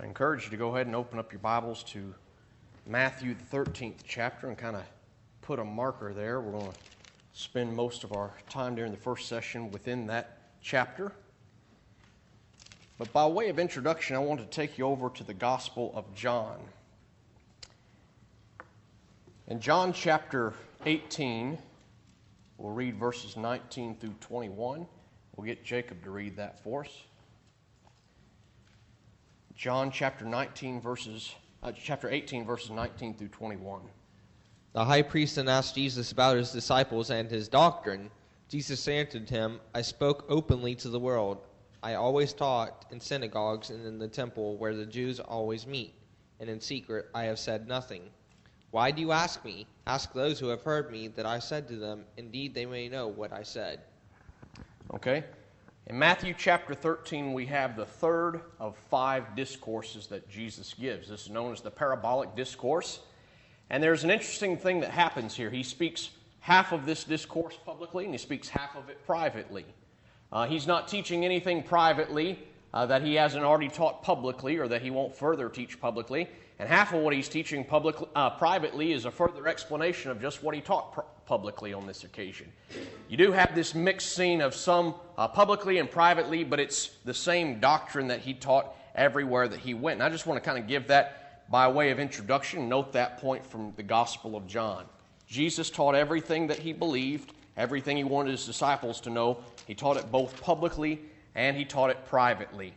I encourage you to go ahead and open up your Bibles to Matthew, the 13th chapter, and kind of put a marker there. We're going to spend most of our time during the first session within that chapter. But by way of introduction, I want to take you over to the Gospel of John. In John chapter 18, we'll read verses 19 through 21. We'll get Jacob to read that for us. John chapter 18, verses 19 through 21. The high priest then asked Jesus about his disciples and his doctrine. Jesus answered him, I spoke openly to the world. I always taught in synagogues and in the temple where the Jews always meet, and in secret I have said nothing. Why do you ask me? Ask those who have heard me that I said to them. Indeed, they may know what I said. Okay. In Matthew chapter 13, we have the third of 5 discourses that Jesus gives. This is known as the parabolic discourse. And there's an interesting thing that happens here. He speaks half of this discourse publicly, and he speaks half of it privately. He's not teaching anything privately that he hasn't already taught publicly or that he won't further teach publicly. And half of what he's teaching privately is a further explanation of just what he taught publicly on this occasion. You do have this mixed scene of some publicly and privately, but it's the same doctrine that he taught everywhere that he went. And I just want to kind of give that by way of introduction. Note that point from the Gospel of John. Jesus taught everything that he believed, everything he wanted his disciples to know. He taught it both publicly and he taught it privately.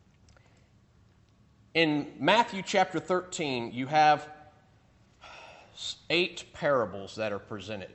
In Matthew chapter 13, you have 8 parables that are presented.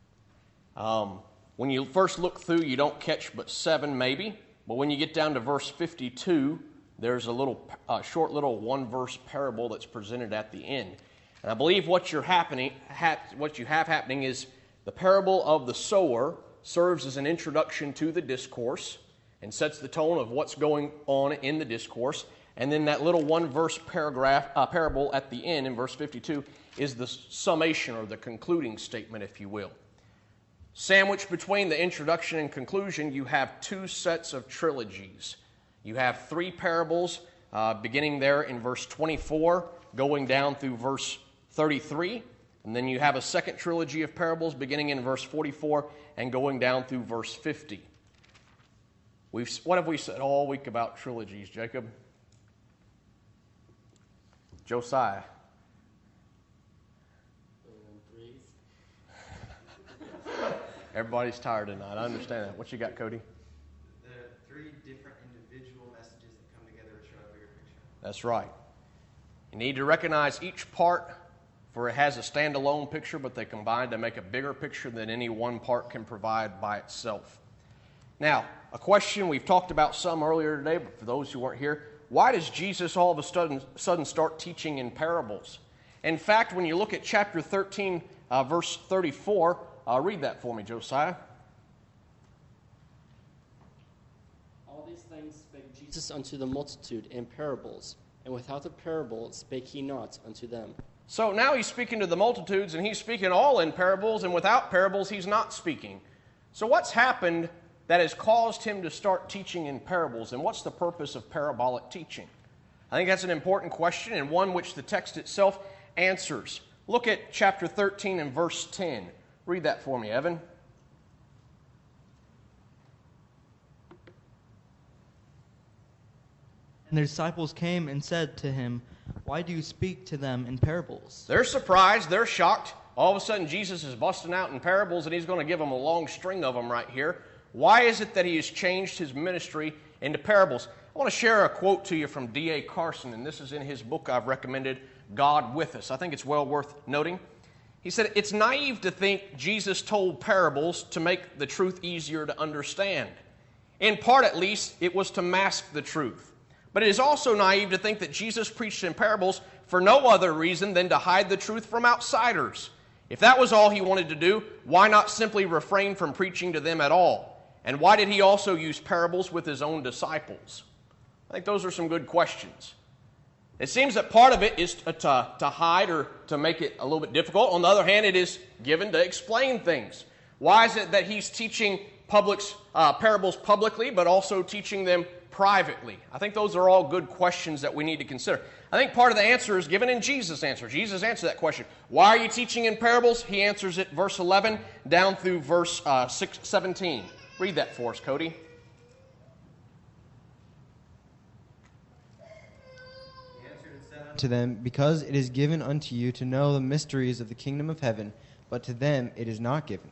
When you first look through, you don't catch but 7 maybe. But when you get down to verse 52, there's a short little one-verse parable that's presented at the end. And I believe what you have happening is the parable of the sower serves as an introduction to the discourse and sets the tone of what's going on in the discourse. And then that little one-verse parable at the end, in verse 52, is the summation or the concluding statement, if you will. Sandwiched between the introduction and conclusion, you have 2 sets of trilogies. You have 3 parables beginning there in verse 24, going down through verse 33. And then you have a second trilogy of parables beginning in verse 44 and going down through verse 50. What have we said all week about trilogies, Jacob? Josiah. Everybody's tired tonight. I understand that. What you got, Cody? The 3 different individual messages that come together to show a bigger picture. That's right. You need to recognize each part, for it has a standalone picture, but they combine to make a bigger picture than any one part can provide by itself. Now, a question we've talked about some earlier today, but for those who weren't here, why does Jesus all of a sudden start teaching in parables? In fact, when you look at chapter 13, verse 34, read that for me, Josiah. All these things spake Jesus unto the multitude in parables, and without a parable spake he not unto them. So now he's speaking to the multitudes, and he's speaking all in parables, and without parables he's not speaking. So what's happened that has caused him to start teaching in parables, and what's the purpose of parabolic teaching? I think that's an important question, and one which the text itself answers. Look at chapter 13 and verse 10. Read that for me, Evan. And their disciples came and said to him, Why do you speak to them in parables? They're surprised, they're shocked. All of a sudden Jesus is busting out in parables, and he's going to give them a long string of them right here. Why is it that he has changed his ministry into parables? I want to share a quote to you from D.A. Carson, and this is in his book I've recommended, God With Us. I think it's well worth noting. He said, it's naive to think Jesus told parables to make the truth easier to understand. In part, at least, it was to mask the truth. But it is also naive to think that Jesus preached in parables for no other reason than to hide the truth from outsiders. If that was all he wanted to do, why not simply refrain from preaching to them at all? And why did he also use parables with his own disciples? I think those are some good questions. It seems that part of it is to hide or to make it a little bit difficult. On the other hand, it is given to explain things. Why is it that he's teaching parables publicly, but also teaching them privately? I think those are all good questions that we need to consider. I think part of the answer is given in Jesus' answer. Jesus answered that question. Why are you teaching in parables? He answers it verse 11 down through verse 17. Read that for us, Cody. He answered and said unto them, Because it is given unto you to know the mysteries of the kingdom of heaven, but to them it is not given.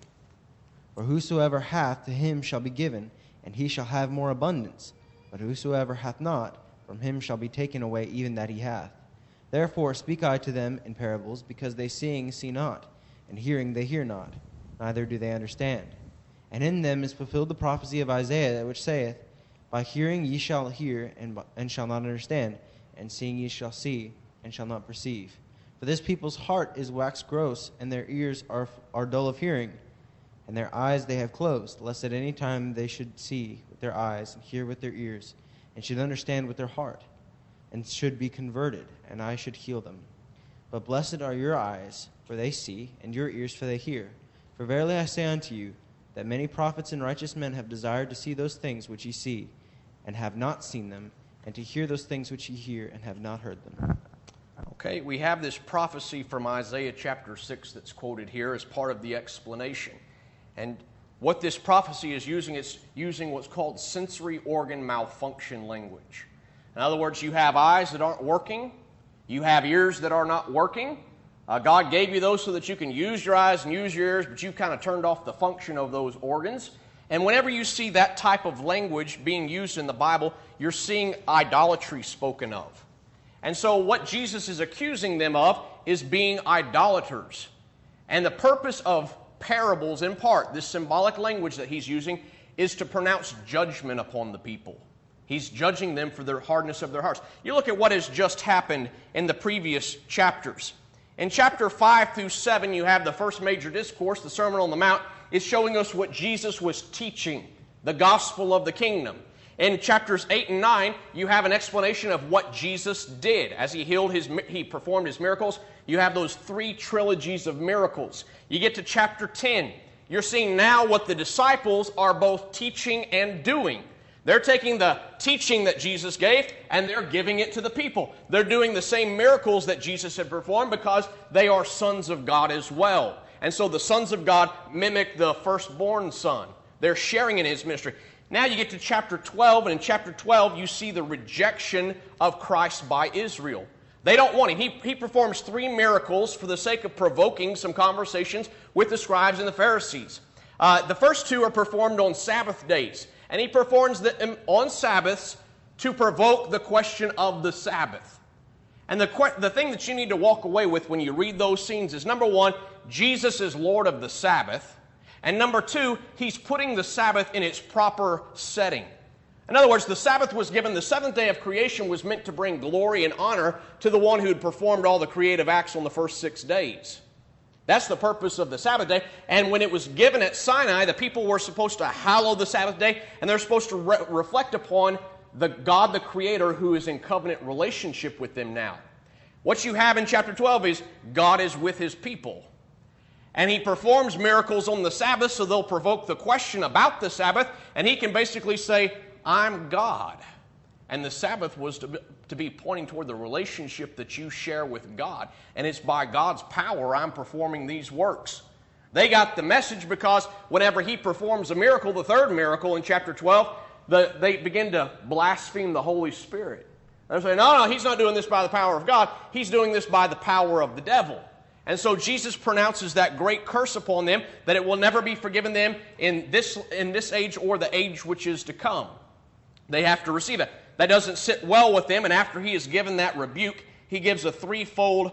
For whosoever hath, to him shall be given, and he shall have more abundance. But whosoever hath not, from him shall be taken away even that he hath. Therefore speak I to them in parables, because they seeing see not, and hearing they hear not, neither do they understand. And in them is fulfilled the prophecy of Isaiah, which saith, By hearing ye shall hear, and shall not understand, and seeing ye shall see, and shall not perceive. For this people's heart is waxed gross, and their ears are dull of hearing, and their eyes they have closed, lest at any time they should see with their eyes, and hear with their ears, and should understand with their heart, and should be converted, and I should heal them. But blessed are your eyes, for they see, and your ears, for they hear. For verily I say unto you, that many prophets and righteous men have desired to see those things which ye see, and have not seen them, and to hear those things which ye hear, and have not heard them. Okay, we have this prophecy from Isaiah chapter 6 that's quoted here as part of the explanation. And what this prophecy is using what's called sensory organ malfunction language. In other words, you have eyes that aren't working. You have ears that are not working. God gave you those so that you can use your eyes and use your ears, but you've kind of turned off the function of those organs. And whenever you see that type of language being used in the Bible, you're seeing idolatry spoken of. And so what Jesus is accusing them of is being idolaters. And the purpose of parables, in part, this symbolic language that he's using, is to pronounce judgment upon the people. He's judging them for their hardness of their hearts. You look at what has just happened in the previous chapters. In chapter 5 through 7, you have the first major discourse, the Sermon on the Mount, is showing us what Jesus was teaching, the gospel of the kingdom. In chapters 8 and 9, you have an explanation of what Jesus did. As he performed his miracles, you have those 3 trilogies of miracles. You get to chapter 10, you're seeing now what the disciples are both teaching and doing. They're taking the teaching that Jesus gave and they're giving it to the people. They're doing the same miracles that Jesus had performed because they are sons of God as well. And so the sons of God mimic the firstborn son. They're sharing in his ministry. Now you get to chapter 12, and in chapter 12 you see the rejection of Christ by Israel. They don't want him. He performs 3 miracles for the sake of provoking some conversations with the scribes and the Pharisees. The first 2 are performed on Sabbath days, and he performs them on Sabbaths to provoke the question of the Sabbath. And the thing that you need to walk away with when you read those scenes is, number 1, Jesus is Lord of the Sabbath. And number 2, he's putting the Sabbath in its proper setting. In other words, the Sabbath was given, the 7th day of creation was meant to bring glory and honor to the one who had performed all the creative acts on the first 6 days. That's the purpose of the Sabbath day. And when it was given at Sinai, the people were supposed to hallow the Sabbath day, and they're supposed to reflect upon the God, the Creator, who is in covenant relationship with them now. What you have in chapter 12 is God is with his people. And he performs miracles on the Sabbath, so they'll provoke the question about the Sabbath, and he can basically say, I'm God. And the Sabbath was to be pointing toward the relationship that you share with God. And it's by God's power I'm performing these works. They got the message because whenever he performs a miracle, the 3rd miracle in chapter 12, they begin to blaspheme the Holy Spirit. They're saying, no, he's not doing this by the power of God. He's doing this by the power of the devil. And so Jesus pronounces that great curse upon them, that it will never be forgiven them in this age or the age which is to come. They have to receive it. That doesn't sit well with them, and after he has given that rebuke, he gives a 3-fold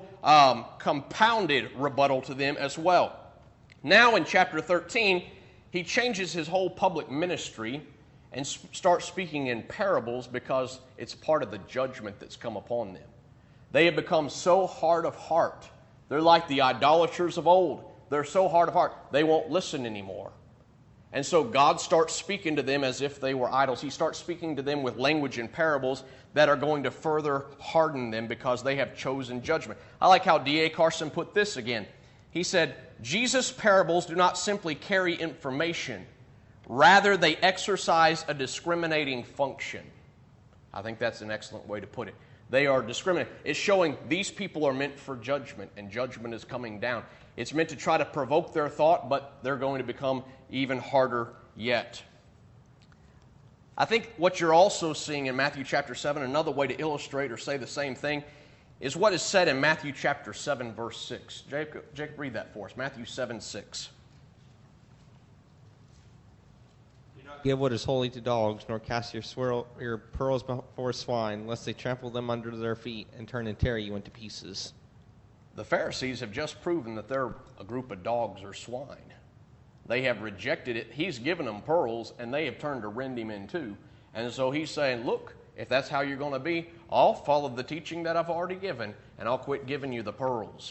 compounded rebuttal to them as well. Now in chapter 13, he changes his whole public ministry and starts speaking in parables because it's part of the judgment that's come upon them. They have become so hard of heart. They're like the idolaters of old. They're so hard of heart, they won't listen anymore. And so God starts speaking to them as if they were idols. He starts speaking to them with language and parables that are going to further harden them because they have chosen judgment. I like how D.A. Carson put this again. He said, Jesus' parables do not simply carry information. Rather, they exercise a discriminating function. I think that's an excellent way to put it. They are discriminating. It's showing these people are meant for judgment, and judgment is coming down. It's meant to try to provoke their thought, but they're going to become even harder yet. I think what you're also seeing in Matthew chapter 7, another way to illustrate or say the same thing, is what is said in Matthew chapter 7, verse 6. Jacob, read that for us. Matthew 7, 6. Give what is holy to dogs, nor cast your pearls before swine, lest they trample them under their feet and turn and tear you into pieces. The Pharisees have just proven that they're a group of dogs or swine. They have rejected it. He's given them pearls, and they have turned to rend him in two. And so he's saying, look, if that's how you're going to be, I'll follow the teaching that I've already given, and I'll quit giving you the pearls.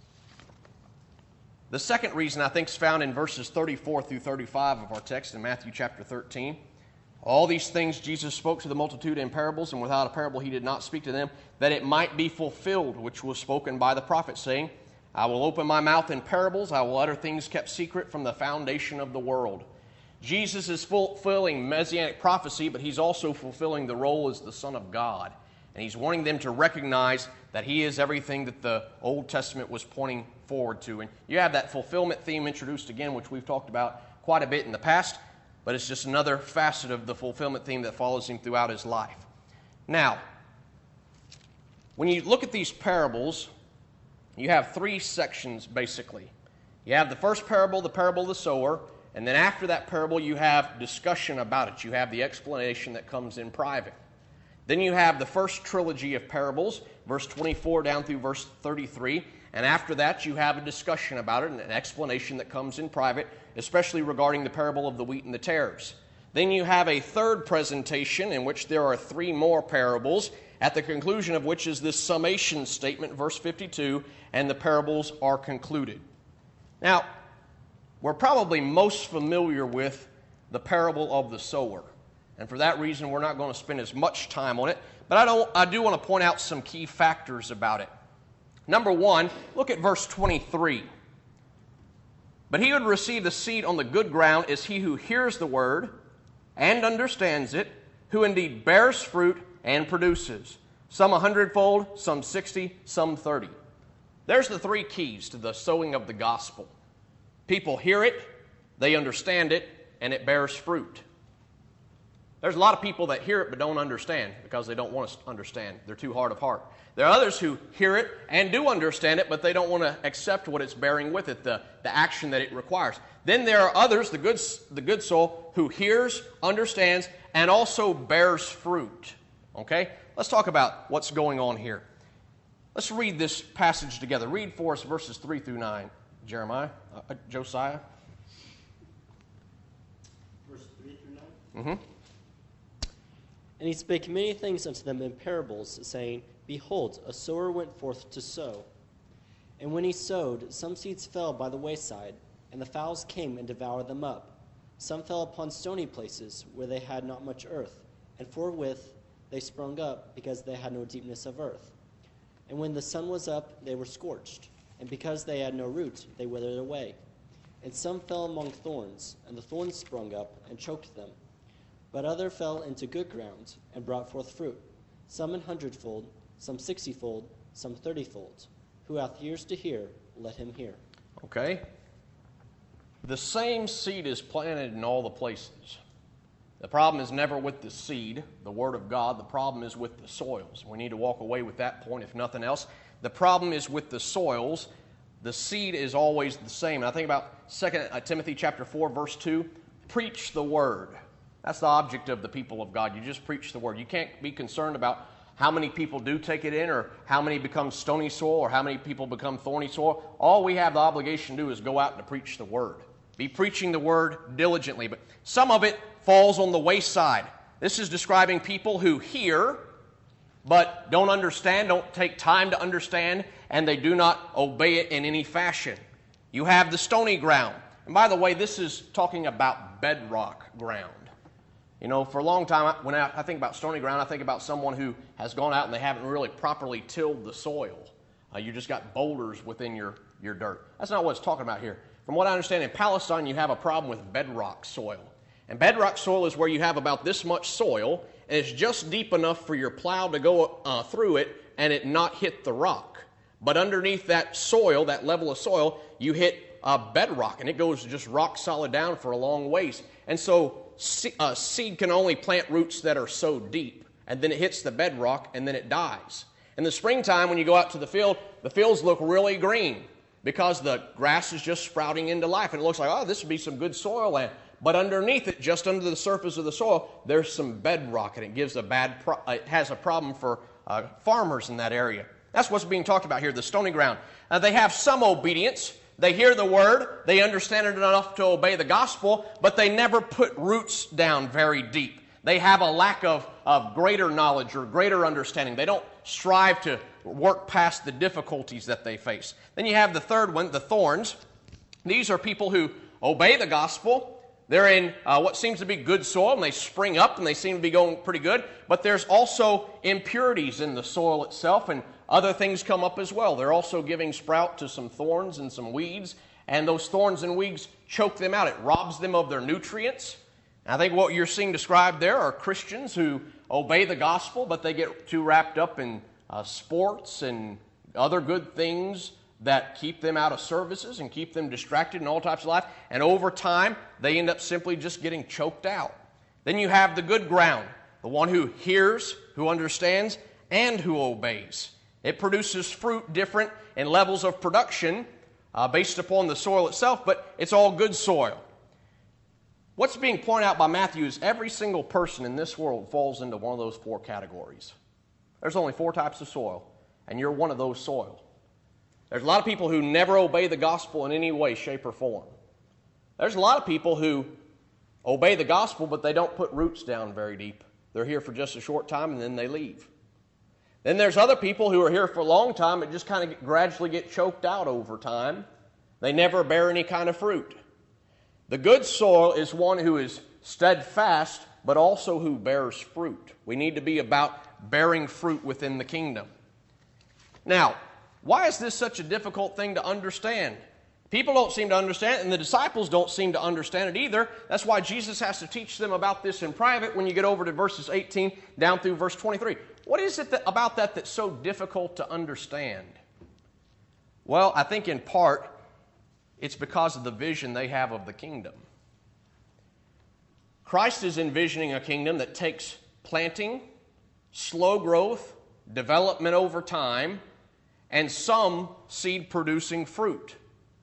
The second reason I think is found in verses 34 through 35 of our text in Matthew chapter 13. All these things Jesus spoke to the multitude in parables, and without a parable he did not speak to them, that it might be fulfilled, which was spoken by the prophet, saying, I will open my mouth in parables, I will utter things kept secret from the foundation of the world. Jesus is fulfilling messianic prophecy, but he's also fulfilling the role as the Son of God. And he's wanting them to recognize that he is everything that the Old Testament was pointing forward to. And you have that fulfillment theme introduced again, which we've talked about quite a bit in the past, but it's just another facet of the fulfillment theme that follows him throughout his life. Now, when you look at these parables, you have three sections basically. You have the first parable, the parable of the sower, and then after that parable you have discussion about it. You have the explanation that comes in private. Then you have the first trilogy of parables, verse 24 down through verse 33, and after that you have a discussion about it and an explanation that comes in private, especially regarding the parable of the wheat and the tares. Then you have a third presentation in which there are three more parables, at the conclusion of which is this summation statement, verse 52, and the parables are concluded. Now, we're probably most familiar with the parable of the sower. And for that reason, we're not going to spend as much time on it. But I do want to point out some key factors about it. Number one, look at verse 23. But he who would receive the seed on the good ground is he who hears the word and understands it, who indeed bears fruit and produces. Some 100-fold, some 60, some 30. There's the three keys to the sowing of the gospel. People hear it, they understand it, and it bears fruit. There's a lot of people that hear it but don't understand because they don't want to understand. They're too hard of heart. There are others who hear it and do understand it, but they don't want to accept what it's bearing with it, the action that it requires. Then there are others, the good soul, who hears, understands, and also bears fruit. Okay? Let's talk about what's going on here. Let's read this passage together. Read for us verses 3 through 9. Josiah. Verse 3 through 9? Mm-hmm. And he spake many things unto them in parables, saying, Behold, a sower went forth to sow. And when he sowed, some seeds fell by the wayside, and the fowls came and devoured them up. Some fell upon stony places, where they had not much earth, and forthwith they sprung up, because they had no deepness of earth. And when the sun was up, they were scorched, and because they had no root, they withered away. And some fell among thorns, and the thorns sprung up and choked them. But other fell into good ground, and brought forth fruit, some 100-fold, some 60-fold, some 30-fold. Who hath ears to hear, let him hear. Okay. The same seed is planted in all the places. The problem is never with the seed, the Word of God. The problem is with the soils. We need to walk away with that point, if nothing else. The problem is with the soils. The seed is always the same. And I think about 2 Timothy chapter 4, verse 2. Preach the Word. That's the object of the people of God. You just preach the Word. You can't be concerned about how many people do take it in, or how many become stony soil, or how many people become thorny soil. All we have the obligation to do is go out and preach the Word. Be preaching the Word diligently. But some of it falls on the wayside. This is describing people who hear, but don't understand, don't take time to understand, and they do not obey it in any fashion. You have the stony ground. And by the way, this is talking about bedrock ground. You know, for a long time, when I think about stony ground, I think about someone who has gone out and they haven't really properly tilled the soil. You just got boulders within your dirt. That's not what it's talking about here. From what I understand, in Palestine, you have a problem with bedrock soil. And bedrock soil is where you have about this much soil, and it's just deep enough for your plow to go through it and it not hit the rock. But underneath that soil, that level of soil, you hit bedrock, and it goes just rock solid down for a long ways. And so seed can only plant roots that are so deep, and then it hits the bedrock, and then it dies. In the springtime, when you go out to the fields look really green because the grass is just sprouting into life, and it looks like, oh, this would be some good soil land. But underneath it, just under the surface of the soil, there's some bedrock, and it gives it has a problem for farmers in that area. That's what's being talked about here, the stony ground. They have some obedience. They hear the word. They understand it enough to obey the gospel, but they never put roots down very deep. They have a lack of greater knowledge or greater understanding. They don't strive to work past the difficulties that they face. Then you have the third one, the thorns. These are people who obey the gospel. They're in what seems to be good soil, and they spring up, and they seem to be going pretty good. But there's also impurities in the soil itself, and other things come up as well. They're also giving sprout to some thorns and some weeds, and those thorns and weeds choke them out. It robs them of their nutrients. And I think what you're seeing described there are Christians who obey the gospel, but they get too wrapped up in sports and other good things that keep them out of services and keep them distracted in all types of life. And over time, they end up simply just getting choked out. Then you have the good ground, the one who hears, who understands, and who obeys. It produces fruit different in levels of production based upon the soil itself, but it's all good soil. What's being pointed out by Matthew is every single person in this world falls into one of those four categories. There's only 4 types of soil, and you're one of those soil. There's a lot of people who never obey the gospel in any way, shape, or form. There's a lot of people who obey the gospel, but they don't put roots down very deep. They're here for just a short time, and then they leave. Then there's other people who are here for a long time but just kind of gradually get choked out over time. They never bear any kind of fruit. The good soil is one who is steadfast, but also who bears fruit. We need to be about bearing fruit within the kingdom. Now, why is this such a difficult thing to understand? People don't seem to understand it, and the disciples don't seem to understand it either. That's why Jesus has to teach them about this in private when you get over to verses 18 down through verse 23. What is it about that that's so difficult to understand? Well, I think in part it's because of the vision they have of the kingdom. Christ is envisioning a kingdom that takes planting, slow growth, development over time, and some seed-producing fruit.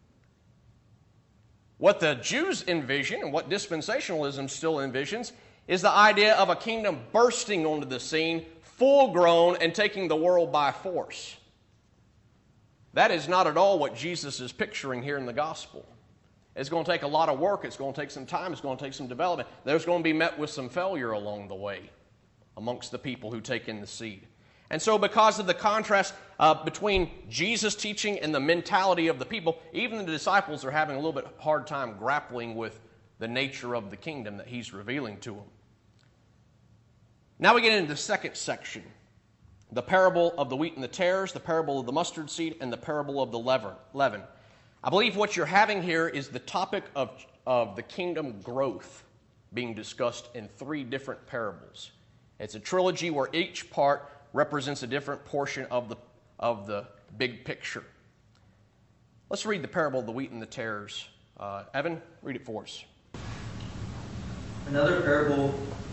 What the Jews envision, and what dispensationalism still envisions, is the idea of a kingdom bursting onto the scene, full-grown, and taking the world by force. That is not at all what Jesus is picturing here in the gospel. It's going to take a lot of work. It's going to take some time. It's going to take some development. There's going to be met with some failure along the way amongst the people who take in the seed. And so because of the contrast between Jesus' teaching and the mentality of the people, even the disciples are having a little bit hard time grappling with the nature of the kingdom that he's revealing to them. Now we get into the second section, the parable of the wheat and the tares, the parable of the mustard seed, and the parable of the leaven. I believe what you're having here is the topic of the kingdom growth being discussed in 3 different parables. It's a trilogy where each part represents a different portion of the big picture. Let's read the parable of the wheat and the tares. Evan, read it for us. Another parable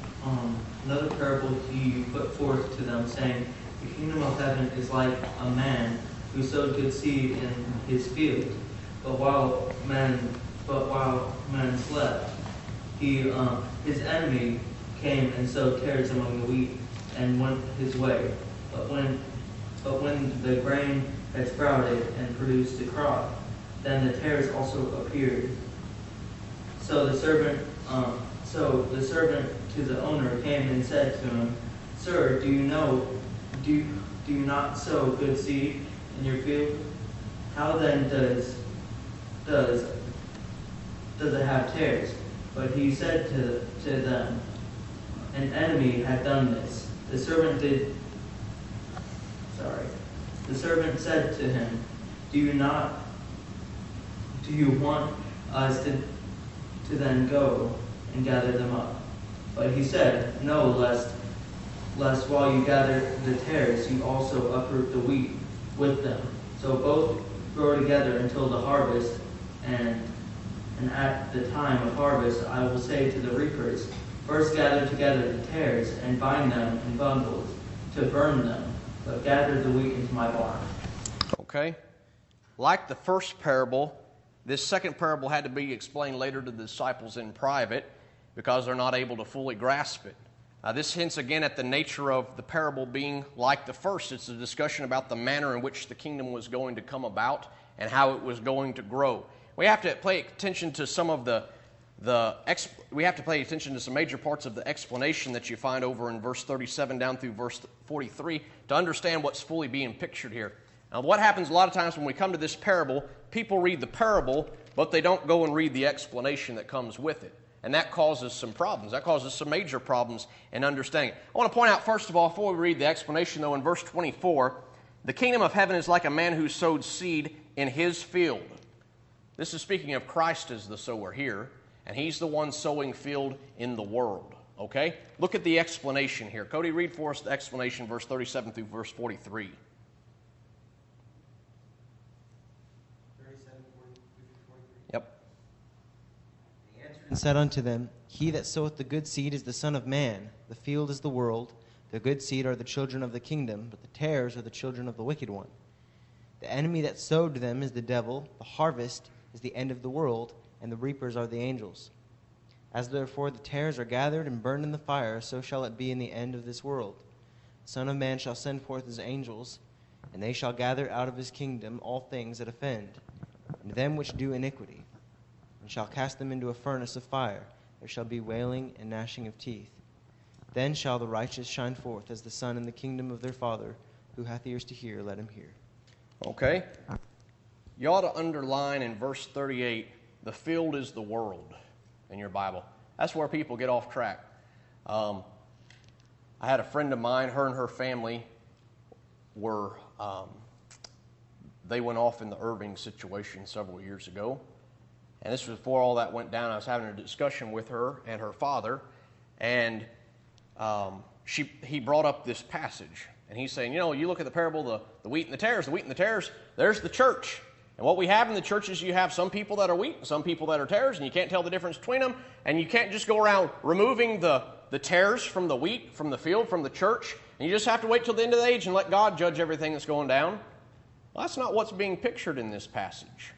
he put forth to them, saying, "The kingdom of heaven is like a man who sowed good seed in his field. But while men slept, his enemy came and sowed tares among the wheat and went his way. But when the grain had sprouted and produced a crop, then the tares also appeared. So the servant to the owner came and said to him, 'Sir, do you not sow good seed in your field? How then does it have tares?' But he said to them, 'An enemy had done this.' The servant said to him, 'Do you want us to then go and gather them up. But he said, No, lest while you gather the tares, you also uproot the wheat with them. So both grow together until the harvest, and at the time of harvest I will say to the reapers, First gather together the tares, and bind them in bundles, to burn them, but gather the wheat into my barn. Okay? Like the first parable, this second parable had to be explained later to the disciples in private because they're not able to fully grasp it. This hints again at the nature of the parable being like the first. It's a discussion about the manner in which the kingdom was going to come about and how it was going to grow. We have to pay attention to some of we have to pay attention to some major parts of the explanation that you find over in verse 37 down through verse 43 to understand what's fully being pictured here. Now, what happens a lot of times when we come to this parable, people read the parable, but they don't go and read the explanation that comes with it. And that causes some problems. That causes some major problems in understanding. I want to point out, first of all, before we read the explanation, though, in verse 24, the kingdom of heaven is like a man who sowed seed in his field. This is speaking of Christ as the sower here, and he's the one sowing field in the world. Okay? Look at the explanation here. Cody, read for us the explanation, verse 37 through verse 43. Yep. And said unto them, He that soweth the good seed is the Son of Man. The field is the world. The good seed are the children of the kingdom, but the tares are the children of the wicked one. The enemy that sowed them is the devil. The harvest is the end of the world, and the reapers are the angels. As therefore the tares are gathered and burned in the fire, so shall it be in the end of this world. The Son of Man shall send forth his angels, and they shall gather out of his kingdom all things that offend, and them which do iniquity, and shall cast them into a furnace of fire. There shall be wailing and gnashing of teeth. Then shall the righteous shine forth as the sun in the kingdom of their Father. Who hath ears to hear, let him hear. Okay? You ought to underline in verse 38, the field is the world in your Bible. That's where people get off track. I had a friend of mine, her and her family were, they went off in the Irving situation several years ago. And this was before all that went down. I was having a discussion with her and her father, and he brought up this passage. And he's saying, you look at the parable, the wheat and the tares, there's the church. And what we have in the church is you have some people that are wheat and some people that are tares, and you can't tell the difference between them. And you can't just go around removing the tares from the wheat, from the field, from the church, and you just have to wait till the end of the age and let God judge everything that's going down. Well, that's not what's being pictured in this passage.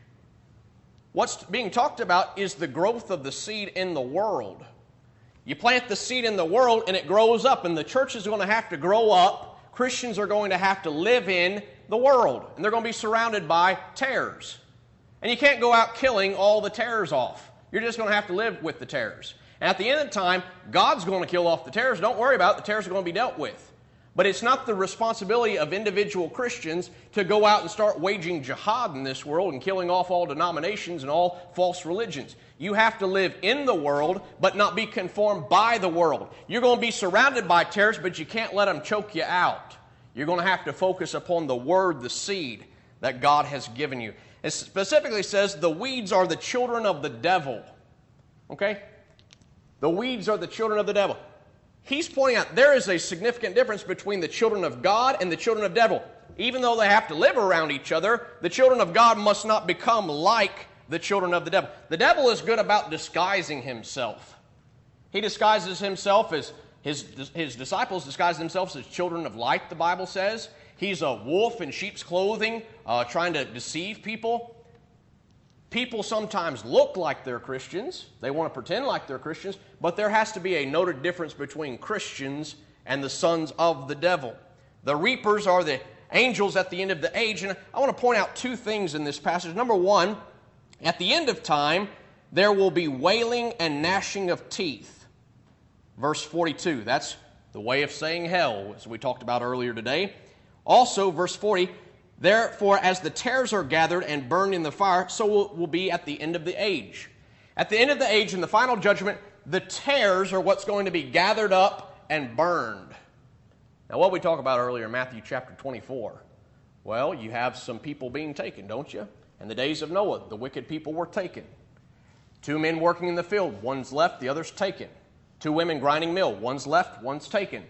What's being talked about is the growth of the seed in the world. You plant the seed in the world and it grows up, and the church is going to have to grow up. Christians are going to have to live in the world, and they're going to be surrounded by tares. And you can't go out killing all the tares off. You're just going to have to live with the tares. And at the end of the time, God's going to kill off the tares. Don't worry about it. The tares are going to be dealt with. But it's not the responsibility of individual Christians to go out and start waging jihad in this world and killing off all denominations and all false religions. You have to live in the world, but not be conformed by the world. You're going to be surrounded by tares, but you can't let them choke you out. You're going to have to focus upon the word, the seed that God has given you. It specifically says the weeds are the children of the devil. Okay? The weeds are the children of the devil. He's pointing out there is a significant difference between the children of God and the children of the devil. Even though they have to live around each other, the children of God must not become like the children of the devil. The devil is good about disguising himself. He disguises himself as his disciples disguise themselves as children of light, the Bible says. He's a wolf in sheep's clothing, trying to deceive people. People sometimes look like they're Christians. They want to pretend like they're Christians, but there has to be a noted difference between Christians and the sons of the devil. The reapers are the angels at the end of the age, and I want to point out two things in this passage. Number one, at the end of time, there will be wailing and gnashing of teeth. Verse 42, that's the way of saying hell, as we talked about earlier today. Also, verse 40, therefore, as the tares are gathered and burned in the fire, so will be at the end of the age. At the end of the age, in the final judgment, the tares are what's going to be gathered up and burned. Now, what we talked about earlier in Matthew chapter 24, well, you have some people being taken, don't you? In the days of Noah, the wicked people were taken Two men working in the field, one's left, the other's taken. Two women grinding mill, one's left, one's taken.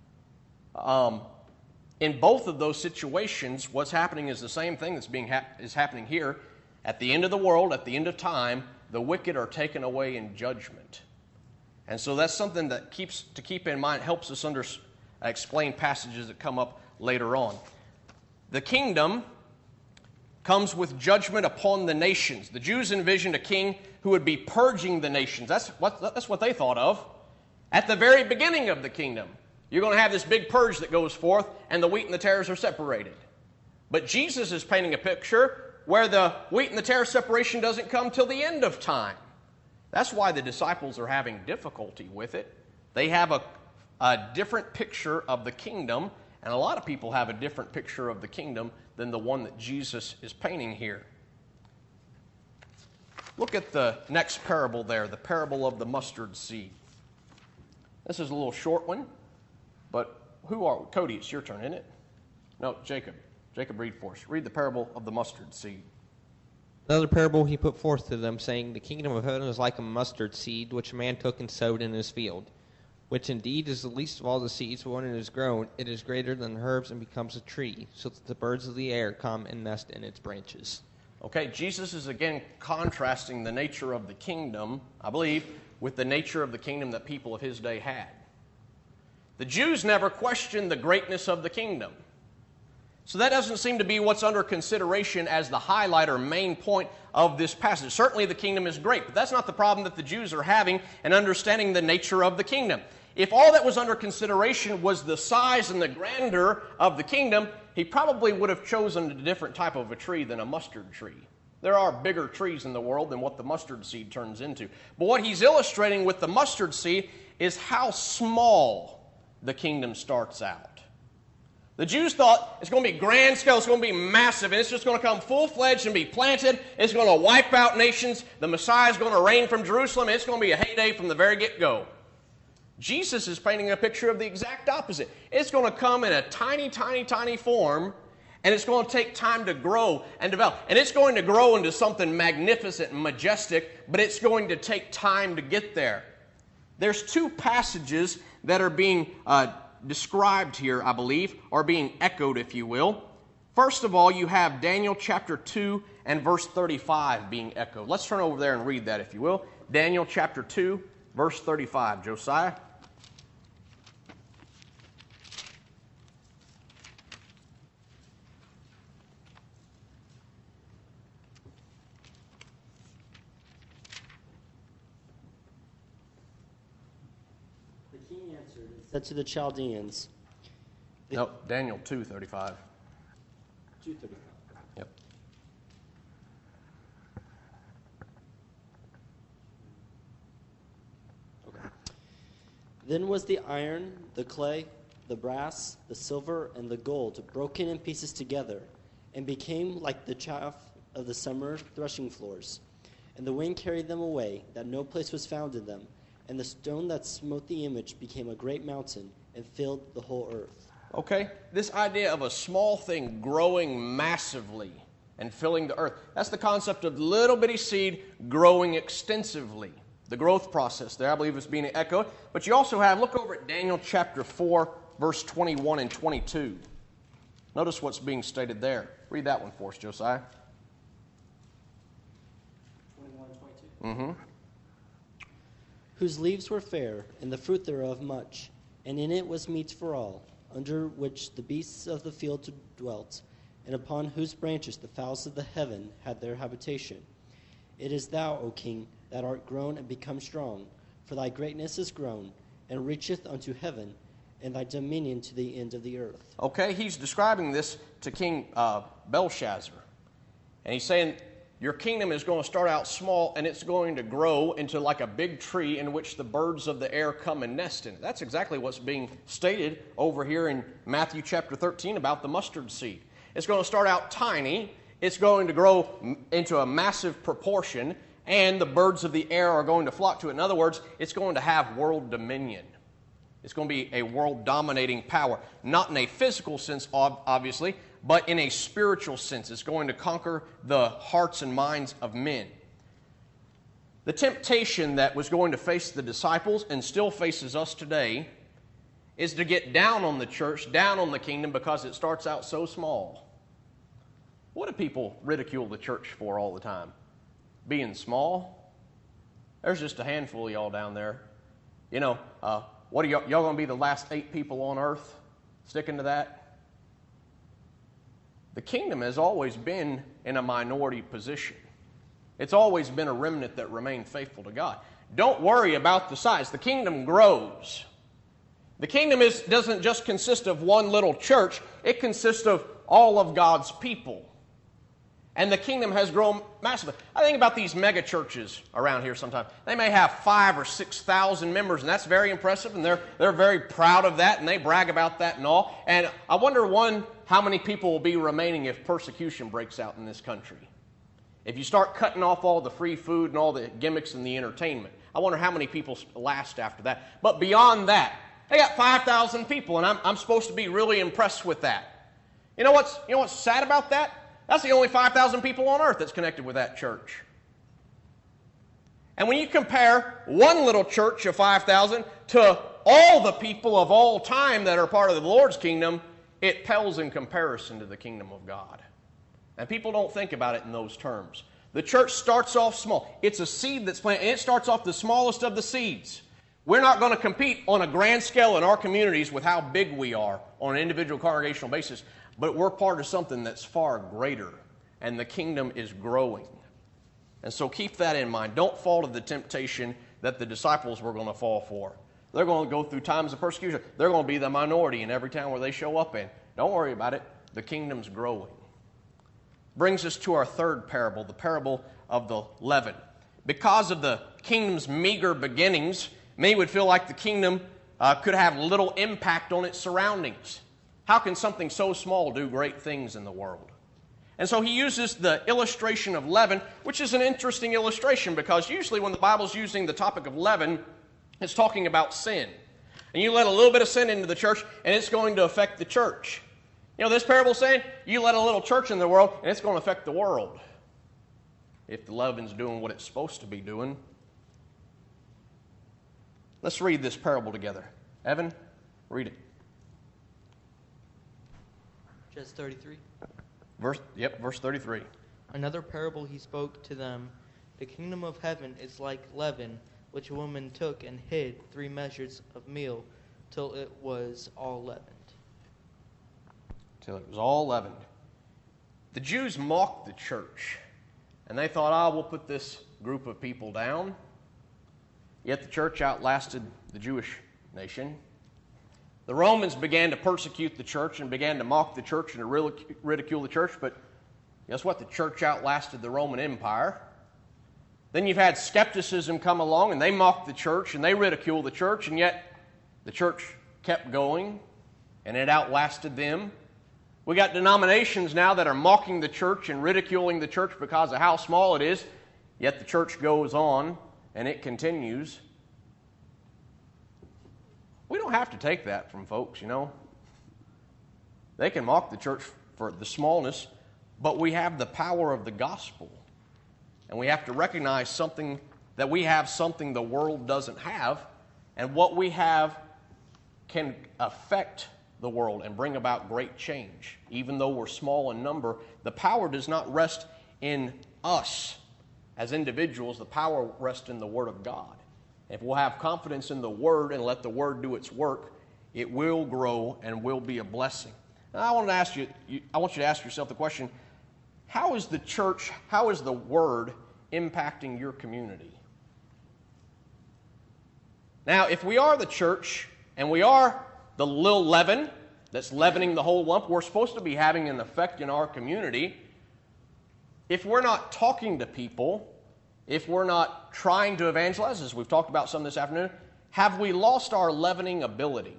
In both of those situations, what's happening is the same thing is happening here. At the end of the world, at the end of time, the wicked are taken away in judgment. And so that's something that to keep in mind. It helps us explain passages that come up later on. The kingdom comes with judgment upon the nations. The Jews envisioned a king who would be purging the nations. That's what they thought of. At the very beginning of the kingdom, you're going to have this big purge that goes forth, and the wheat and the tares are separated. But Jesus is painting a picture where the wheat and the tare separation doesn't come till the end of time. That's why the disciples are having difficulty with it. They have a different picture of the kingdom, and a lot of people have a different picture of the kingdom than the one that Jesus is painting here. Look at the next parable there, the parable of the mustard seed. This is a little short one, but Cody, it's your turn, isn't it? No, Jacob. Jacob, read for us. Read the parable of the mustard seed. Another parable he put forth to them, saying, The kingdom of heaven is like a mustard seed, which a man took and sowed in his field, which indeed is the least of all the seeds, but when it is grown, it is greater than the herbs and becomes a tree, so that the birds of the air come and nest in its branches. Okay, Jesus is again contrasting the nature of the kingdom, I believe, with the nature of the kingdom that people of his day had. The Jews never questioned the greatness of the kingdom. So that doesn't seem to be what's under consideration as the highlight or main point of this passage. Certainly the kingdom is great, but that's not the problem that the Jews are having in understanding the nature of the kingdom. If all that was under consideration was the size and the grandeur of the kingdom, he probably would have chosen a different type of a tree than a mustard tree. There are bigger trees in the world than what the mustard seed turns into. But what he's illustrating with the mustard seed is how small the kingdom starts out. The Jews thought it's going to be grand scale, it's going to be massive, and it's just going to come full-fledged and be planted. It's going to wipe out nations. The Messiah is going to reign from Jerusalem. It's going to be a heyday from the very get-go. Jesus is painting a picture of the exact opposite. It's going to come in a tiny, tiny, tiny form, and it's going to take time to grow and develop. And it's going to grow into something magnificent and majestic, but it's going to take time to get there. There's two passages that are being described here, I believe, or being echoed, if you will. First of all, you have Daniel chapter 2 and verse 35 being echoed. Let's turn over there and read that, if you will. Daniel chapter 2, verse 35. Josiah? Said to the Chaldeans. No, Daniel 2:35. 2:35. Yep. Okay. Then was the iron, the clay, the brass, the silver, and the gold broken in pieces together, and became like the chaff of the summer threshing floors. And the wind carried them away, that no place was found in them. And the stone that smote the image became a great mountain and filled the whole earth. Okay, this idea of a small thing growing massively and filling the earth, that's the concept of little bitty seed growing extensively. The growth process there, I believe, is being echoed. But you also have, look over at Daniel chapter 4, verse 21 and 22. Notice what's being stated there. Read that one for us, Josiah. 21 and 22? Mm-hmm. Whose leaves were fair, and the fruit thereof much, and in it was meat for all, under which the beasts of the field dwelt, and upon whose branches the fowls of the heaven had their habitation. It is thou, O king, that art grown and become strong, for thy greatness is grown, and reacheth unto heaven, and thy dominion to the end of the earth. Okay, he's describing this to King Belshazzar. And he's saying, your kingdom is going to start out small, and it's going to grow into like a big tree in which the birds of the air come and nest in. That's exactly what's being stated over here in Matthew chapter 13 about the mustard seed. It's going to start out tiny, it's going to grow into a massive proportion, and the birds of the air are going to flock to it. In other words, it's going to have world dominion. It's going to be a world-dominating power. Not in a physical sense, obviously, but in a spiritual sense. It's going to conquer the hearts and minds of men. The temptation that was going to face the disciples and still faces us today is to get down on the church, down on the kingdom, because it starts out so small. What do people ridicule the church for all the time? Being small? There's just a handful of y'all down there. You know, what are y'all going to be the last 8 people on earth? Sticking to that? The kingdom has always been in a minority position. It's always been a remnant that remained faithful to God. Don't worry about the size. The kingdom grows. The kingdom doesn't just consist of one little church. It consists of all of God's people. And the kingdom has grown massively. I think about these mega churches around here sometimes. They may have 5,000 or 6,000 members, and that's very impressive, and they're very proud of that, and they brag about that and all. And I wonder, how many people will be remaining if persecution breaks out in this country? If you start cutting off all the free food and all the gimmicks and the entertainment, I wonder how many people last after that. But beyond that, they got 5,000 people, and I'm supposed to be really impressed with that. You know what's sad about that? That's the only 5,000 people on earth that's connected with that church. And when you compare one little church of 5,000 to all the people of all time that are part of the Lord's kingdom, it pales in comparison to the kingdom of God. And people don't think about it in those terms. The church starts off small. It's a seed that's planted, and it starts off the smallest of the seeds. We're not going to compete on a grand scale in our communities with how big we are on an individual congregational basis, but we're part of something that's far greater, and the kingdom is growing. And so keep that in mind. Don't fall to the temptation that the disciples were going to fall for. They're going to go through times of persecution. They're going to be the minority in every town where they show up in. Don't worry about it. The kingdom's growing. Brings us to our third parable, the parable of the leaven. Because of the kingdom's meager beginnings, many would feel like the kingdom could have little impact on its surroundings. How can something so small do great things in the world? And so he uses the illustration of leaven, which is an interesting illustration because usually when the Bible's using the topic of leaven, it's talking about sin. And you let a little bit of sin into the church, and it's going to affect the church. You know, this parable is saying, you let a little church in the world, and it's going to affect the world. If the leaven's doing what it's supposed to be doing. Let's read this parable together. Evan, read it. Just 33. Verse 33. Another parable he spoke to them. The kingdom of heaven is like leaven, which a woman took and hid 3 measures of meal till it was all leavened. Till it was all leavened. The Jews mocked the church, and they thought, we'll put this group of people down. Yet the church outlasted the Jewish nation. The Romans began to persecute the church and began to mock the church and to ridicule the church, but guess what? The church outlasted the Roman Empire. Then you've had skepticism come along, and they mocked the church and they ridiculed the church, and yet the church kept going, and it outlasted them. We got denominations now that are mocking the church and ridiculing the church because of how small it is, yet the church goes on and it continues. We don't have to take that from folks, you know. They can mock the church for the smallness, but we have the power of the gospel. And we have to recognize something that we have something the world doesn't have, and what we have can affect the world and bring about great change. Even though we're small in number, the power does not rest in us as individuals. The power rests in the Word of God. If we'll have confidence in the Word and let the Word do its work, it will grow and will be a blessing. Now, I want you to ask yourself the question, how is the church, how is the Word impacting your community? Now, if we are the church and we are the little leaven that's leavening the whole lump, we're supposed to be having an effect in our community. If we're not talking to people, if we're not trying to evangelize, as we've talked about some this afternoon, have we lost our leavening ability?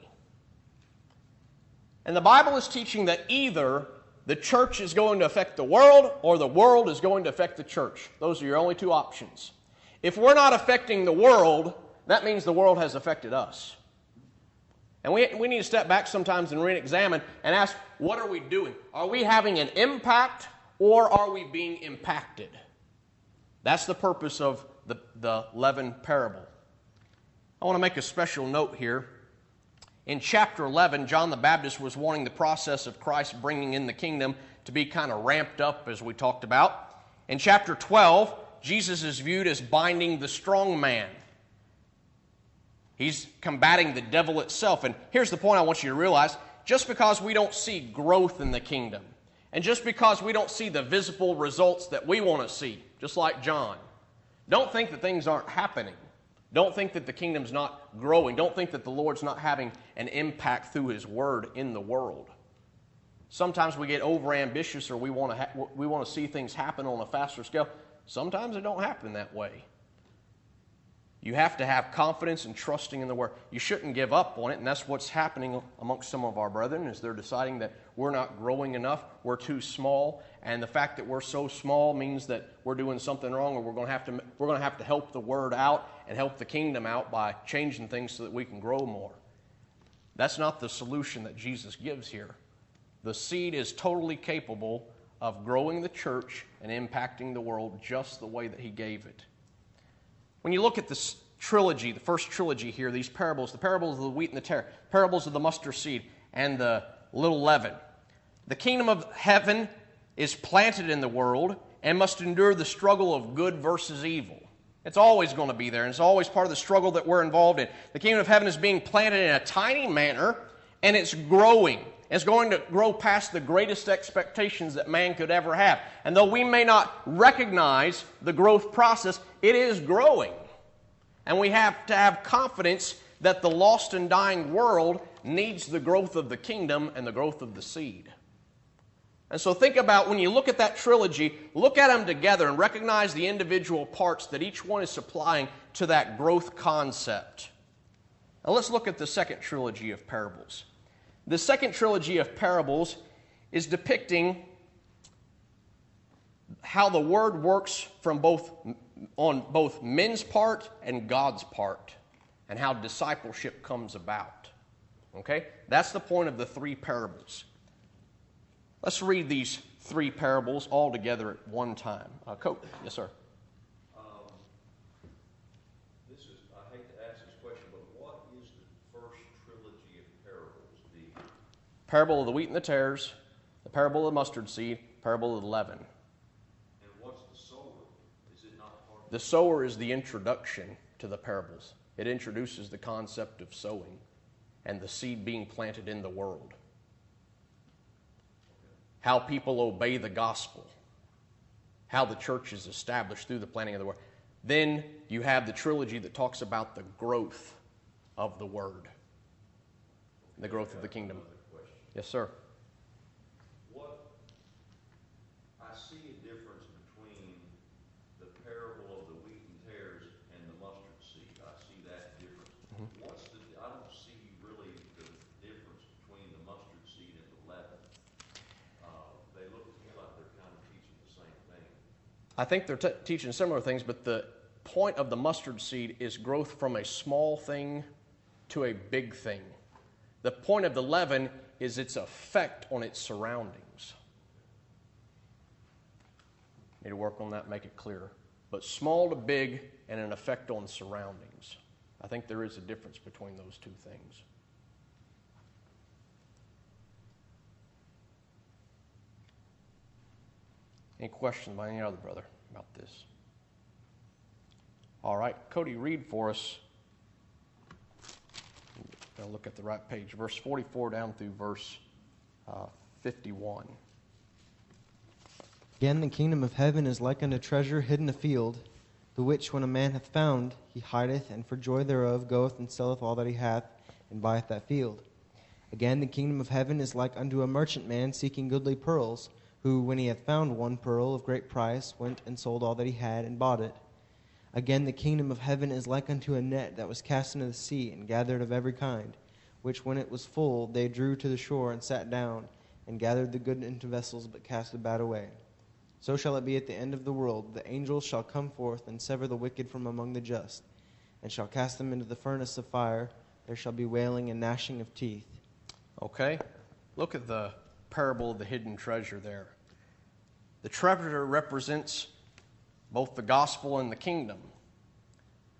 And the Bible is teaching that either the church is going to affect the world or the world is going to affect the church. Those are your only 2 options. If we're not affecting the world, that means the world has affected us. And we need to step back sometimes and re-examine and ask, what are we doing? Are we having an impact or are we being impacted? That's the purpose of the leaven parable. I want to make a special note here. In chapter 11, John the Baptist was wanting the process of Christ bringing in the kingdom to be kind of ramped up, as we talked about. In chapter 12, Jesus is viewed as binding the strong man. He's combating the devil itself. And here's the point I want you to realize. Just because we don't see growth in the kingdom, and just because we don't see the visible results that we want to see, just like John, don't think that things aren't happening. Don't think that the kingdom's not growing. Don't think that the Lord's not having an impact through His Word in the world. Sometimes we get overambitious, or we want to see things happen on a faster scale. Sometimes it don't happen that way. You have to have confidence and trusting in the Word. You shouldn't give up on it, and that's what's happening amongst some of our brethren, is they're deciding that we're not growing enough, we're too small, and the fact that we're so small means that we're doing something wrong, or we're going to have to help the Word out and help the kingdom out by changing things so that we can grow more. That's not the solution that Jesus gives here. The seed is totally capable of growing the church and impacting the world just the way that He gave it. When you look at this trilogy, the first trilogy here, these parables, the parables of the wheat and the tare, parables of the mustard seed and the little leaven, the kingdom of heaven is planted in the world and must endure the struggle of good versus evil. It's always going to be there, and it's always part of the struggle that we're involved in. The kingdom of heaven is being planted in a tiny manner, and it's growing. It's going to grow past the greatest expectations that man could ever have. And though we may not recognize the growth process, it is growing. And we have to have confidence that the lost and dying world needs the growth of the kingdom and the growth of the seed. And so think about, when you look at that trilogy, look at them together and recognize the individual parts that each one is supplying to that growth concept. Now let's look at the second trilogy of parables. The second trilogy of parables is depicting how the Word works on both men's part and God's part, and how discipleship comes about. Okay? That's the point of the three parables. Let's read these three parables all together at one time. Coach, yes, sir. I hate to ask this question, but what is the first trilogy of parables? The parable of the wheat and the tares, the parable of the mustard seed, parable of the leaven. And what's the sower? Is it not part of The sower is the introduction to the parables. It introduces the concept of sowing and the seed being planted in the world. How people obey the gospel. How the church is established through the planting of the word. Then you have the trilogy that talks about the growth of the word. The growth of the kingdom. Yes, sir. I see a difference between the parable of the wheat and tares and the mustard seed. I see that difference. I don't see really the difference between the mustard seed and the leaven. They look to me like they're kind of teaching the same thing. I think they're teaching similar things, but the point of the mustard seed is growth from a small thing to a big thing. The point of the leaven is its effect on its surroundings. Need to work on that, make it clearer. But small to big and an effect on surroundings. I think there is a difference between those two things. Any questions by any other brother about this? All right, Cody, read for us. I'll look at the right page. Verse 44 down through verse 51. Again, the kingdom of heaven is like unto treasure hidden in a field, the which when a man hath found, he hideth, and for joy thereof goeth and selleth all that he hath, and buyeth that field. Again, the kingdom of heaven is like unto a merchant man seeking goodly pearls, who, when he hath found one pearl of great price, went and sold all that he had, and bought it. Again, the kingdom of heaven is like unto a net that was cast into the sea, and gathered of every kind, which when it was full, they drew to the shore, and sat down, and gathered the good into vessels, but cast the bad away. So shall it be at the end of the world. The angels shall come forth, and sever the wicked from among the just, and shall cast them into the furnace of fire. There shall be wailing and gnashing of teeth. Okay, look at the parable of the hidden treasure there. The treasure represents both the gospel and the kingdom.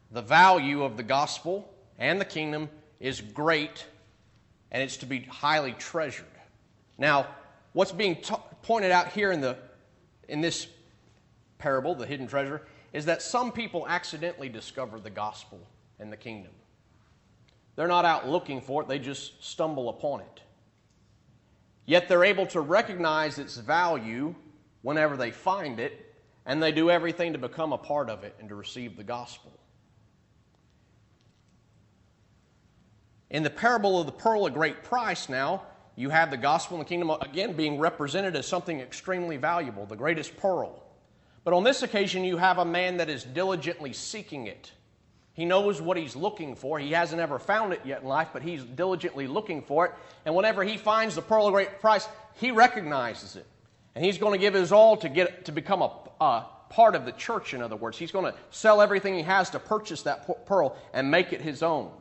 The value of the gospel and the kingdom is great, and it's to be highly treasured. Now, what's being pointed out here in this parable, the hidden treasure, is that some people accidentally discover the gospel and the kingdom. They're not out looking for it, they just stumble upon it. Yet they're able to recognize its value whenever they find it, and they do everything to become a part of it and to receive the gospel. In the parable of the pearl of great price now, you have the gospel and the kingdom again being represented as something extremely valuable, the greatest pearl. But on this occasion, you have a man that is diligently seeking it. He knows what he's looking for. He hasn't ever found it yet in life, but he's diligently looking for it. And whenever he finds the pearl of great price, he recognizes it. And he's going to give his all to become a part of the church, in other words. He's going to sell everything he has to purchase that pearl and make it his own.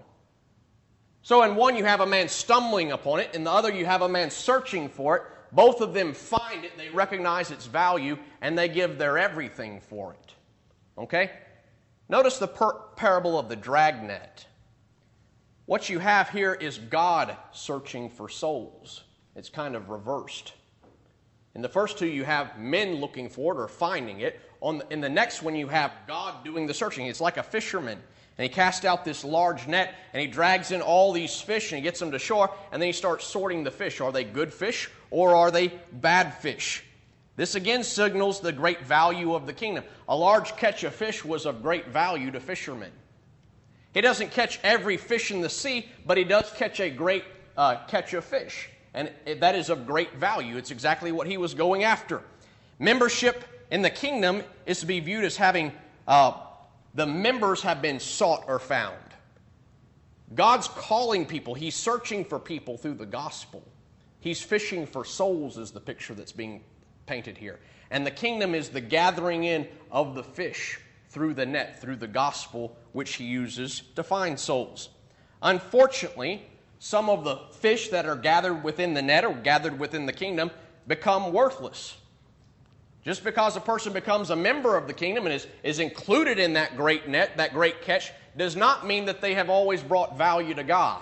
So in one you have a man stumbling upon it, in the other you have a man searching for it. Both of them find it, they recognize its value, and they give their everything for it. Okay? Notice the parable of the dragnet. What you have here is God searching for souls. It's kind of reversed. In the first two you have men looking for it or finding it. In the next one you have God doing the searching. It's like a fisherman. And he casts out this large net, and he drags in all these fish, and he gets them to shore, and then he starts sorting the fish. Are they good fish, or are they bad fish? This again signals the great value of the kingdom. A large catch of fish was of great value to fishermen. He doesn't catch every fish in the sea, but he does catch a great catch of fish. And that is of great value. It's exactly what he was going after. Membership in the kingdom is to be viewed as having... the members have been sought or found. God's calling people. He's searching for people through the gospel. He's fishing for souls is the picture that's being painted here. And the kingdom is the gathering in of the fish through the net, through the gospel, which he uses to find souls. Unfortunately, some of the fish that are gathered within the net or gathered within the kingdom become worthless. Just because a person becomes a member of the kingdom and is included in that great net, that great catch, does not mean that they have always brought value to God.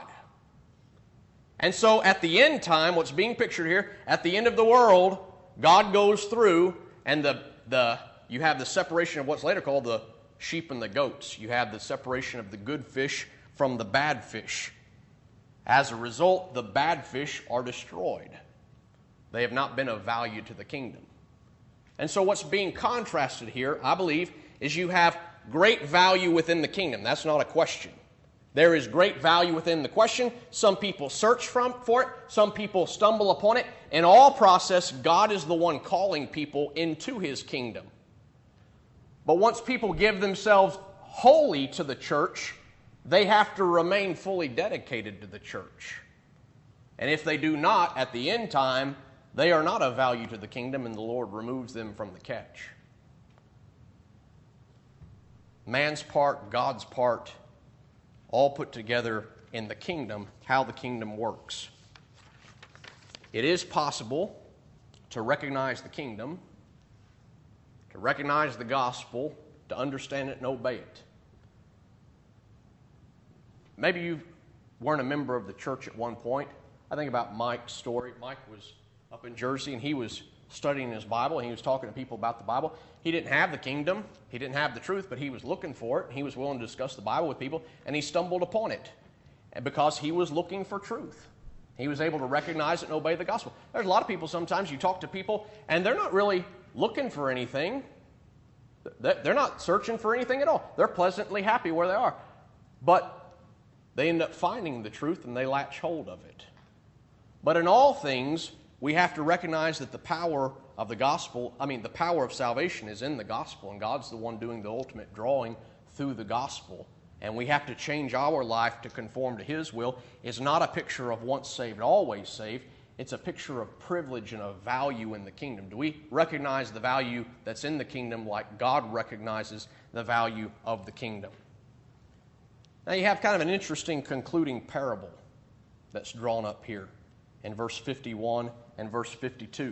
And so at the end time, what's being pictured here, at the end of the world, God goes through and you have the separation of what's later called the sheep and the goats. You have the separation of the good fish from the bad fish. As a result, the bad fish are destroyed. They have not been of value to the kingdom. And so what's being contrasted here, I believe, is you have great value within the kingdom. That's not a question. There is great value within the question. Some people search for it. Some people stumble upon it. In all process, God is the one calling people into his kingdom. But once people give themselves wholly to the church, they have to remain fully dedicated to the church. And if they do not, at the end time, they are not of value to the kingdom, and the Lord removes them from the catch. Man's part, God's part, all put together in the kingdom, how the kingdom works. It is possible to recognize the kingdom, to recognize the gospel, to understand it and obey it. Maybe you weren't a member of the church at one point. I think about Mike's story. Mike was up in Jersey, and he was studying his Bible, and he was talking to people about the Bible. He didn't have the kingdom, he didn't have the truth, but he was looking for it. He was willing to discuss the Bible with people, and he stumbled upon it. And because he was looking for truth, he was able to recognize it and obey the gospel. There's a lot of people, sometimes you talk to people, and they're not really looking for anything. They're not searching for anything at all. They're pleasantly happy where they are. But they end up finding the truth, and they latch hold of it. But in all things, we have to recognize that the power of the gospel, the power of salvation is in the gospel, and God's the one doing the ultimate drawing through the gospel. And we have to change our life to conform to his will. It's not a picture of once saved, always saved. It's a picture of privilege and of value in the kingdom. Do we recognize the value that's in the kingdom like God recognizes the value of the kingdom? Now you have kind of an interesting concluding parable that's drawn up here in verse 51 and verse 52.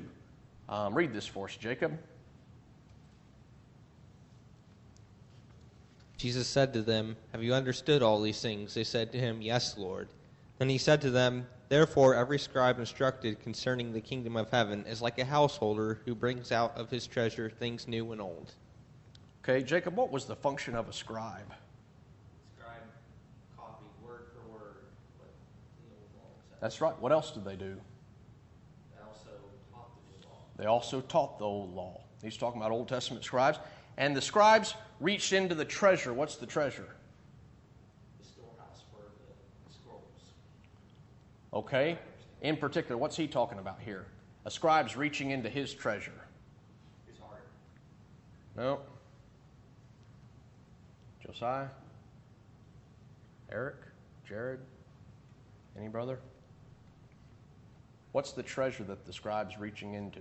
Read this for us, Jacob. Jesus said to them, "Have you understood all these things?" They said to him, "Yes, Lord." Then he said to them, "Therefore every scribe instructed concerning the kingdom of heaven is like a householder who brings out of his treasure things new and old." Okay, Jacob, what was the function of a scribe? Scribe copied word for word what the old law said. That's right. What else did they do? They also taught the new law. They also taught the old law. He's talking about Old Testament scribes. And the scribes reached into the treasure. What's the treasure? The storehouse for the scrolls. Okay. In particular, what's he talking about here? A scribe's reaching into his treasure. His heart. No. Josiah? Eric? Jared? Any brother? What's the treasure that the scribe's reaching into?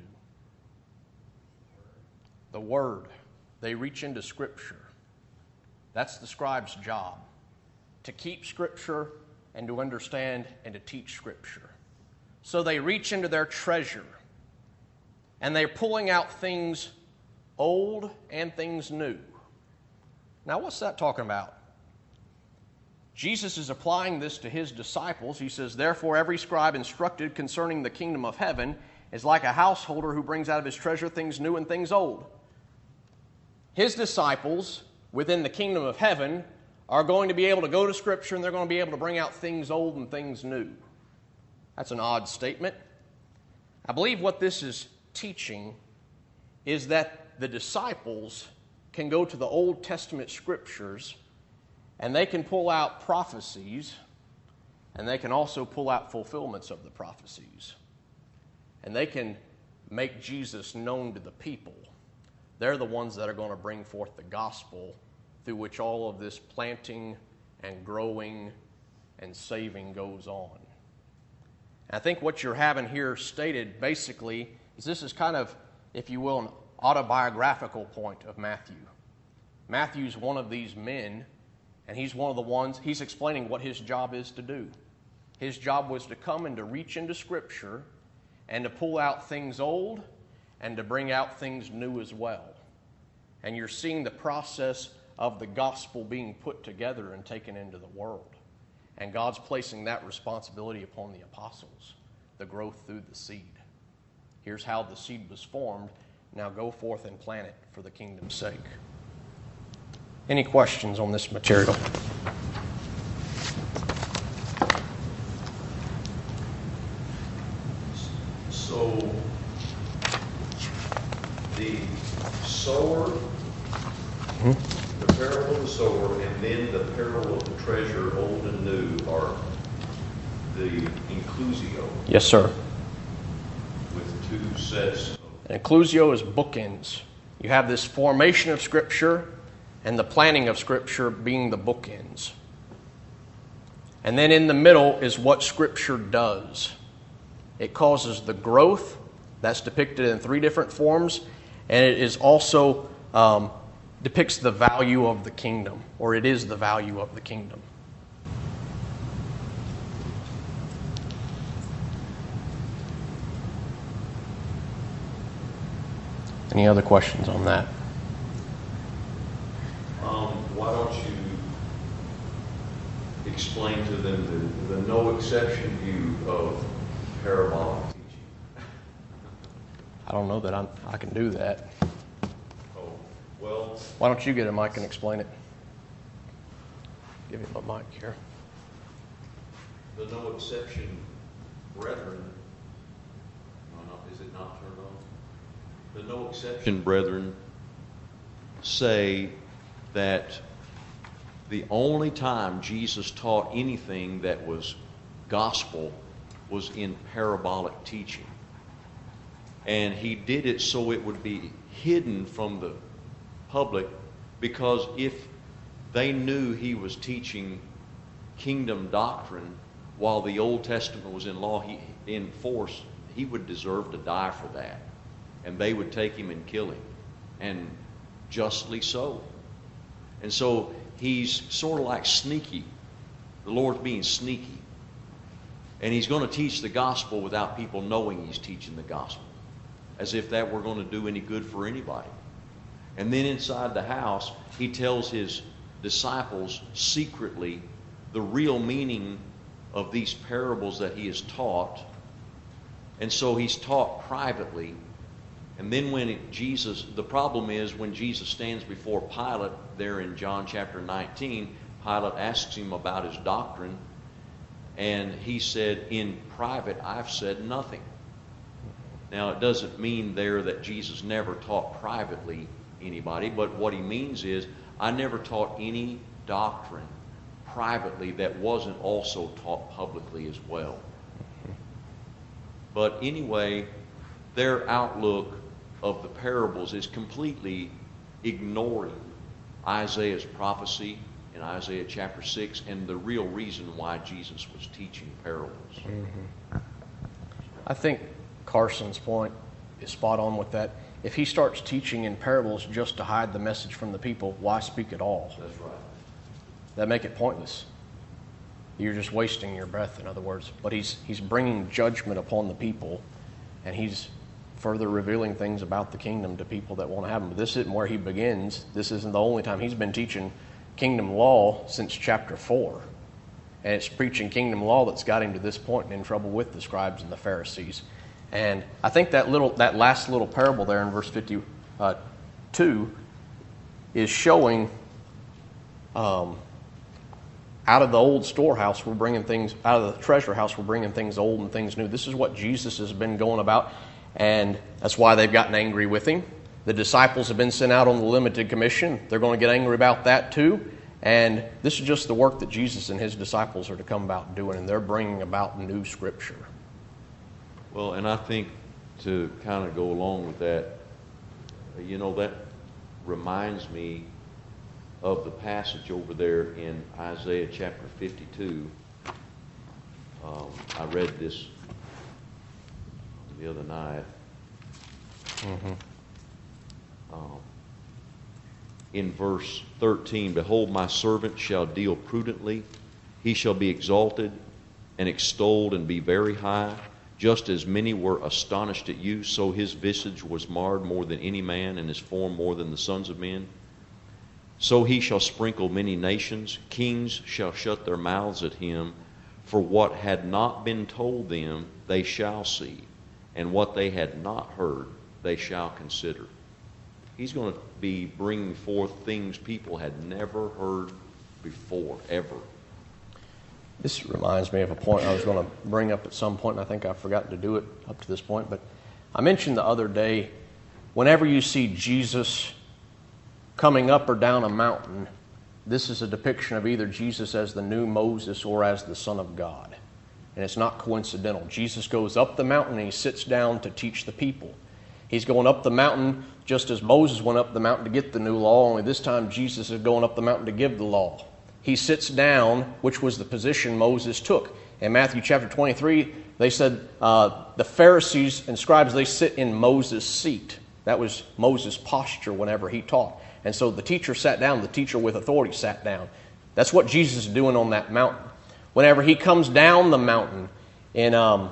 The Word. They reach into Scripture. That's the scribe's job, to keep Scripture and to understand and to teach Scripture. So they reach into their treasure, and they're pulling out things old and things new. Now, what's that talking about? Jesus is applying this to his disciples. He says, "Therefore every scribe instructed concerning the kingdom of heaven is like a householder who brings out of his treasure things new and things old." His disciples within the kingdom of heaven are going to be able to go to Scripture and they're going to be able to bring out things old and things new. That's an odd statement. I believe what this is teaching is that the disciples can go to the Old Testament Scriptures and they can pull out prophecies and they can also pull out fulfillments of the prophecies. And they can make Jesus known to the people. They're the ones that are going to bring forth the gospel through which all of this planting and growing and saving goes on. And I think what you're having here stated basically is this is kind of, if you will, an autobiographical point of Matthew. Matthew's one of these men, and he's one of the ones, he's explaining what his job is to do. His job was to come and to reach into Scripture and to pull out things old and to bring out things new as well. And you're seeing the process of the gospel being put together and taken into the world. And God's placing that responsibility upon the apostles, the growth through the seed. Here's how the seed was formed. Now go forth and plant it for the kingdom's sake. Any questions on this material? So, the sower, the parable of the sower, and then the parable of the treasure, old and new, are the inclusio. Yes, sir. With two sets. And inclusio is bookends. You have this formation of Scripture and the planting of Scripture being the bookends. And then in the middle is what Scripture does. It causes the growth, that's depicted in three different forms, and it is also depicts the value of the kingdom, or it is the value of the kingdom. Any other questions on that? Why don't you explain to them the no exception view of parabolic teaching? I don't know that I can do that. Oh, well. Why don't you get a mic and explain it? Give him a mic here. The no exception brethren, is it not turned on? The no exception brethren say that the only time Jesus taught anything that was gospel was in parabolic teaching. And he did it so it would be hidden from the public, because if they knew he was teaching kingdom doctrine while the Old Testament was in force, he would deserve to die for that. And they would take him and kill him. And justly so. And so he's sort of like sneaky. The Lord's being sneaky. And he's going to teach the gospel without people knowing he's teaching the gospel, as if that were going to do any good for anybody. And then inside the house, he tells his disciples secretly the real meaning of these parables that he has taught. And so he's taught privately. And then the problem is when Jesus stands before Pilate there in John chapter 19, Pilate asks him about his doctrine, and he said, in private, I've said nothing. Now, it doesn't mean there that Jesus never taught privately anybody, but what he means is, I never taught any doctrine privately that wasn't also taught publicly as well. But anyway, their outlook of the parables is completely ignoring Isaiah's prophecy in Isaiah chapter 6 and the real reason why Jesus was teaching parables. Mm-hmm. I think Carson's point is spot on with that. If he starts teaching in parables just to hide the message from the people, why speak at all? That's right. That make it pointless. You're just wasting your breath, in other words. But he's bringing judgment upon the people, and he's further revealing things about the kingdom to people that want to have them. But this isn't where he begins. This isn't the only time. He's been teaching kingdom law since chapter 4. And it's preaching kingdom law that's got him to this point and in trouble with the scribes and the Pharisees. And I think that last little parable there in verse 52 is showing out of the old storehouse, we're bringing things, out of the treasure house, we're bringing things old and things new. This is what Jesus has been going about, and that's why they've gotten angry with him. The disciples have been sent out on the limited commission. They're going to get angry about that too. And this is just the work that Jesus and his disciples are to come about doing, and they're bringing about new scripture. Well, and I think to kind of go along with that, that reminds me of the passage over there in Isaiah chapter 52. I read this the other night. Mm-hmm. In verse 13, behold, my servant shall deal prudently. He shall be exalted and extolled and be very high. Just as many were astonished at you, so his visage was marred more than any man, and his form more than the sons of men. So he shall sprinkle many nations. Kings shall shut their mouths at him. For what had not been told them, they shall see, and what they had not heard, they shall consider. He's going to be bringing forth things people had never heard before, ever. This reminds me of a point I was going to bring up at some point, and I think I've forgotten to do it up to this point. But I mentioned the other day, whenever you see Jesus coming up or down a mountain, this is a depiction of either Jesus as the new Moses or as the Son of God. And it's not coincidental. Jesus goes up the mountain and he sits down to teach the people. He's going up the mountain just as Moses went up the mountain to get the new law, only this time Jesus is going up the mountain to give the law. He sits down, which was the position Moses took. In Matthew chapter 23, they said the Pharisees and scribes, they sit in Moses' seat. That was Moses' posture whenever he taught. And so the teacher sat down, the teacher with authority sat down. That's what Jesus is doing on that mountain. Whenever he comes down the mountain in Matthew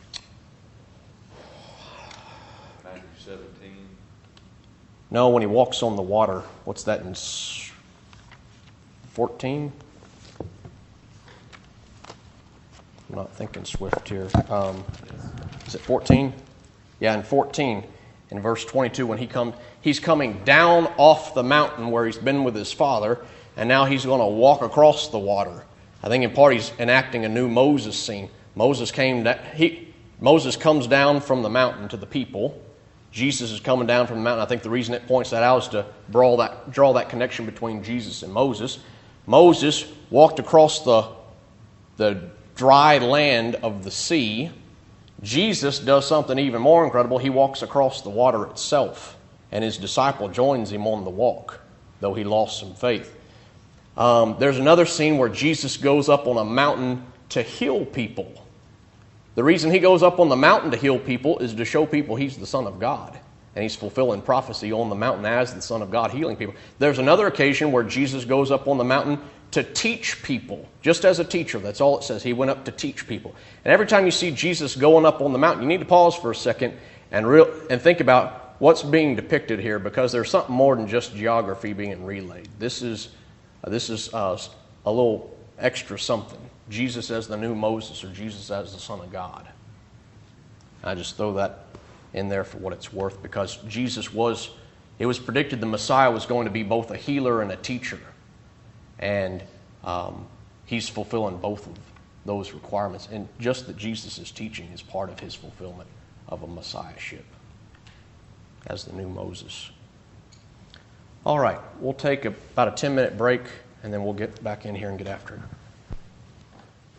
17. No, when he walks on the water. What's that in 14? I'm not thinking swift here. Is it 14? Yeah, in 14, in verse 22, when he's coming down off the mountain where he's been with his father, and now he's going to walk across the water. I think in part he's enacting a new Moses scene. Moses comes down from the mountain to the people. Jesus is coming down from the mountain. I think the reason it points that out is to draw that connection between Jesus and Moses. Moses walked across the dry land of the sea. Jesus does something even more incredible. He walks across the water itself, and his disciple joins him on the walk, though he lost some faith. There's another scene where Jesus goes up on a mountain to heal people. The reason he goes up on the mountain to heal people is to show people he's the Son of God. And he's fulfilling prophecy on the mountain as the Son of God, healing people. There's another occasion where Jesus goes up on the mountain to teach people, just as a teacher. That's all it says. He went up to teach people. And every time you see Jesus going up on the mountain, you need to pause for a second and think about what's being depicted here, because there's something more than just geography being relayed. This is This is a little extra something. Jesus as the new Moses, or Jesus as the Son of God. I just throw that in there for what it's worth, because it was predicted the Messiah was going to be both a healer and a teacher. And he's fulfilling both of those requirements. And just that Jesus' teaching is part of his fulfillment of a Messiahship as the new Moses. All right, we'll take about a 10-minute break, and then we'll get back in here and get after it.